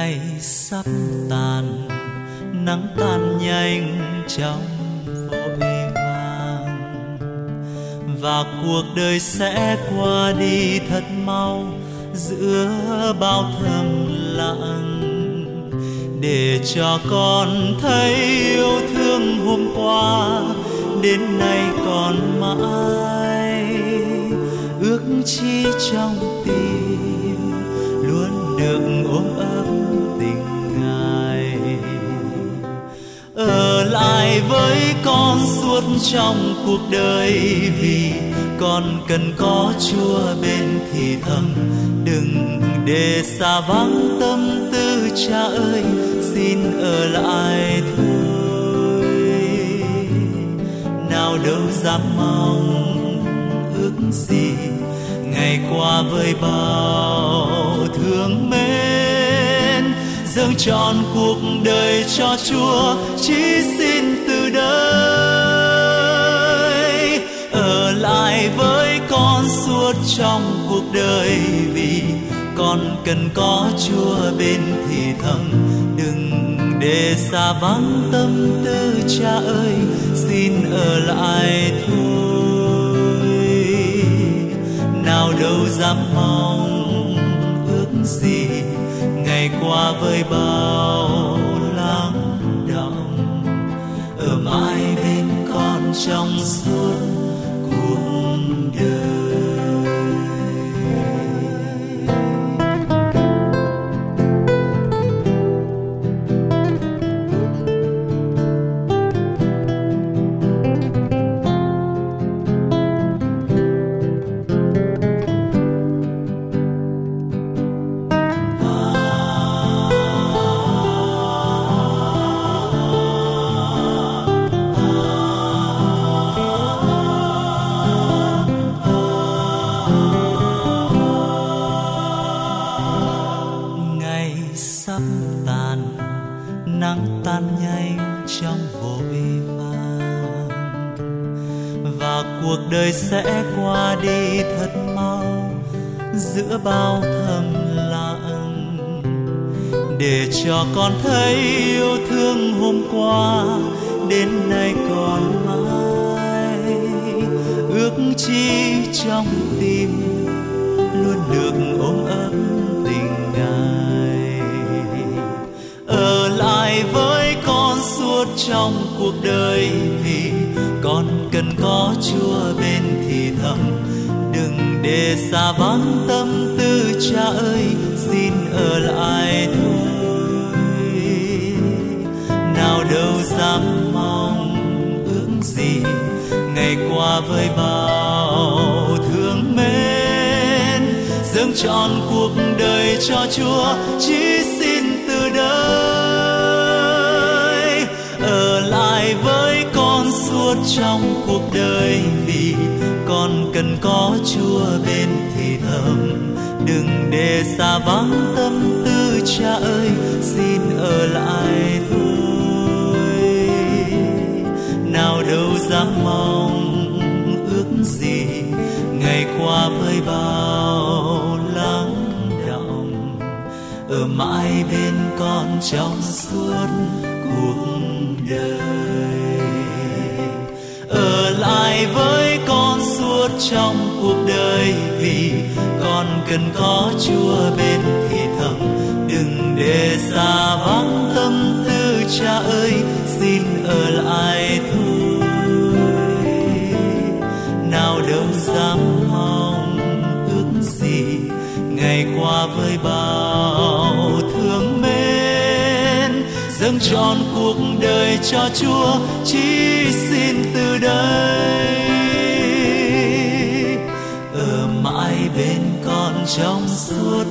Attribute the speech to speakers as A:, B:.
A: Ngày sắp tàn, nắng tan nhanh trong vội vàng, và cuộc đời sẽ qua đi thật mau giữa bao thầm lặng. Để cho con thấy yêu thương hôm qua đến nay còn mãi, ước chi trong tim luôn được ôm ấp tình Ngài. Ở lại với con suốt trong cuộc đời, vì con cần có Chúa bên thì thầm. Đừng để xa vắng tâm tư Cha ơi, xin ở lại thôi. Nào đâu dám mong ước gì, ngày qua với bao thương mến, dâng trọn cuộc đời cho Chúa, chỉ xin từ đây. Ở lại với con suốt trong cuộc đời, vì con cần có Chúa bên thì thầm. Đừng để xa vắng tâm tư Cha ơi, xin ở lại thôi. Nào đâu dám mong ước gì, ngày qua với bao lắng đọng, ở mãi bên con trong suốt cuộc đời. Nắng tan nhanh trong vội vàng, và cuộc đời sẽ qua đi thật mau giữa bao thầm lặng. Để cho con thấy yêu thương hôm qua đến nay còn mãi, ước chi trong tim luôn được ôm ấp tình Ngài. Ở lại với con suốt trong cuộc đời, vì con cần có Chúa bên thì thầm. Đừng để xa vắng tâm tư Cha ơi, xin ở lại thôi. Nào đâu dám mong ước gì, ngày qua với bao thương mến, dâng trọn cuộc đời cho Chúa, chỉ xin từ đây. Ở lại với con suốt trong cuộc đời, vì con cần có Chúa bên thì thầm. Đừng để xa vắng tâm tư Cha ơi, xin ở lại thôi. Nào đâu dám mong ước gì, ngày qua với bao lắng đọng, ở mãi bên con trong suốt cuộc đời. Ở lại với con suốt trong cuộc đời, vì con cần có Chúa bên thì thầm. Đừng để xa vắng tâm tư Cha ơi, xin ở lại thôi. Nào đâu dám mong ước gì, ngày qua với bao thương mến, dâng trọn cuộc đời cho Chúa, chỉ xin từ đây. Ở mãi bên con trong suốt